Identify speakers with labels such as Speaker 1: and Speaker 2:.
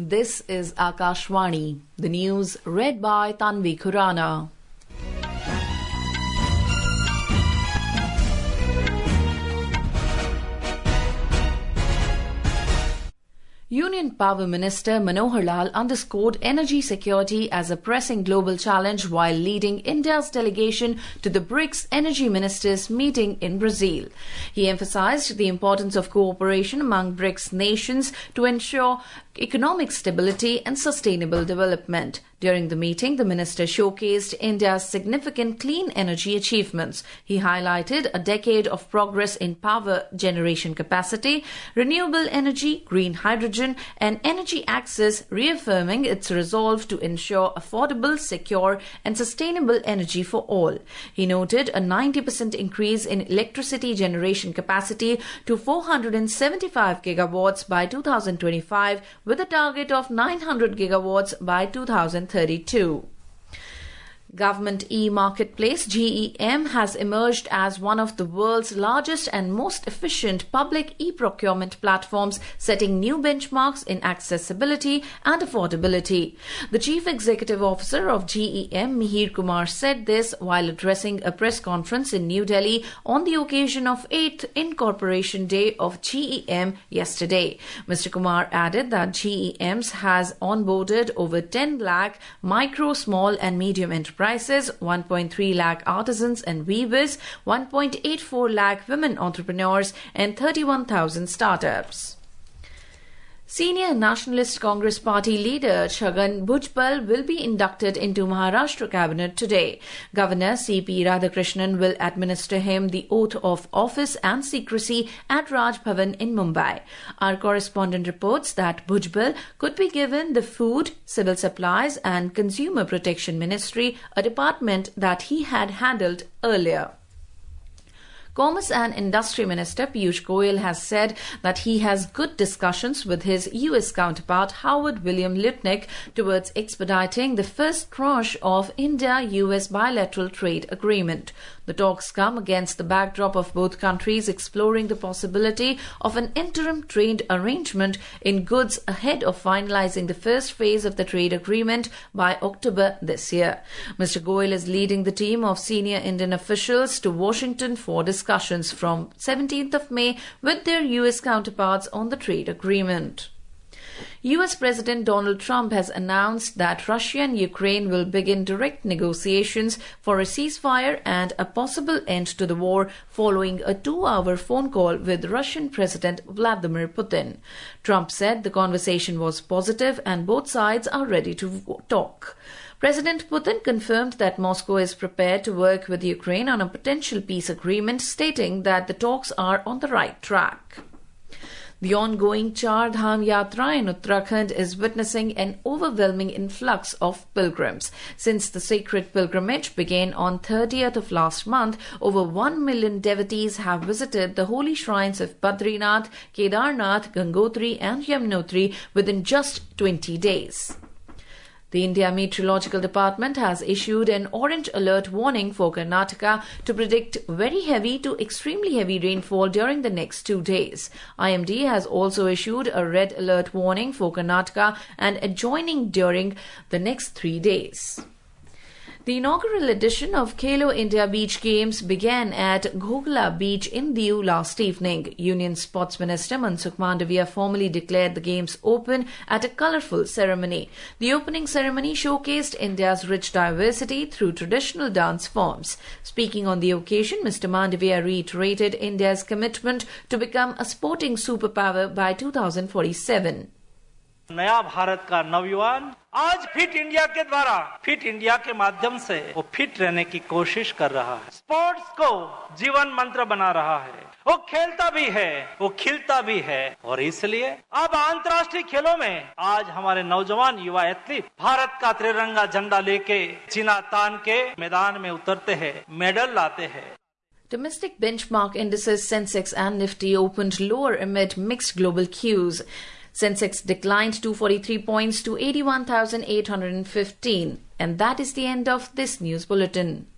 Speaker 1: This is Akashvani. The news read by Tanvi Khurana. Union Power Minister Manohar Lal underscored energy security as a pressing global challenge while leading India's delegation to the BRICS Energy Ministers meeting in Brazil. He emphasized the importance of cooperation among BRICS nations to ensure economic stability and sustainable development. During the meeting, the minister showcased India's significant clean energy achievements. He highlighted a decade of progress in power generation capacity, renewable energy, green hydrogen, and energy access, reaffirming its resolve to ensure affordable, secure, and sustainable energy for all. He noted a 90% increase in electricity generation capacity to 475 gigawatts by 2025, with a target of 900 gigawatts by 2032. Government e-Marketplace GeM has emerged as one of the world's largest and most efficient public e-procurement platforms, setting new benchmarks in accessibility and affordability. The Chief Executive Officer of GeM, Mihir Kumar, said this while addressing a press conference in New Delhi on the occasion of 8th Incorporation Day of GeM yesterday. Mr. Kumar added that GeM has onboarded over 10 lakh micro, small and medium enterprises, 1.3 lakh artisans and weavers, 1.84 lakh women entrepreneurs, and 31,000 startups. Senior Nationalist Congress Party leader Chhagan Bhujbal will be inducted into Maharashtra cabinet today. Governor C.P. Radhakrishnan will administer him the oath of office and secrecy at Raj Bhavan in Mumbai. Our correspondent reports that Bhujbal could be given the Food, Civil Supplies and Consumer Protection Ministry, a department that he had handled earlier. Commerce and Industry Minister Piyush Goyal has said that he has good discussions with his U.S. counterpart Howard William Lutnick towards expediting the first tranche of India-U.S. bilateral trade agreement. The talks come against the backdrop of both countries exploring the possibility of an interim trade arrangement in goods ahead of finalizing the first phase of the trade agreement by October this year. Mr. Goyal is leading the team of senior Indian officials to Washington for discussions from 17th of May with their U.S. counterparts on the trade agreement. U.S. President Donald Trump has announced that Russia and Ukraine will begin direct negotiations for a ceasefire and a possible end to the war following a 2-hour phone call with Russian President Vladimir Putin. Trump said the conversation was positive and both sides are ready to talk. President Putin confirmed that Moscow is prepared to work with Ukraine on a potential peace agreement, stating that the talks are on the right track. The ongoing Char Dham Yatra in Uttarakhand is witnessing an overwhelming influx of pilgrims. Since the sacred pilgrimage began on 30th of last month, over 1 million devotees have visited the holy shrines of Badrinath, Kedarnath, Gangotri and Yamunotri within just 20 days. The India Meteorological Department has issued an orange alert warning for Karnataka to predict very heavy to extremely heavy rainfall during the next 2 days. IMD has also issued a red alert warning for Karnataka and adjoining during the next 3 days. The inaugural edition of Khelo India Beach Games began at Ghogla Beach in Diu last evening. Union Sports Minister Mansukh Mandavia formally declared the games open at a colourful ceremony. The opening ceremony showcased India's rich diversity through traditional dance forms. Speaking on the occasion, Mr. Mandavia reiterated India's commitment to become a sporting superpower by 2047.
Speaker 2: नया भारत का नवयुवान आज fit India के द्वारा fit India के माध्यम से वो fit रहने की कोशिश कर रहा है, स्पोर्ट्स को जीवन मंत्र बना रहा है, वो खेलता भी है, वो खिलता भी है और इसलिए अब अंतर्राष्ट्रीय खेलों में आज हमारे नौजवान युवा एथलीट भारत का त्रिरंगा झंडा लेके चिना तान के मैदान में उतरते हैं, मेडल लाते हैं.
Speaker 1: Domestic benchmark indices Sensex and Nifty opened lower amid mixed global cues. Sensex declined 243 points to 81,815. And that is the end of this news bulletin.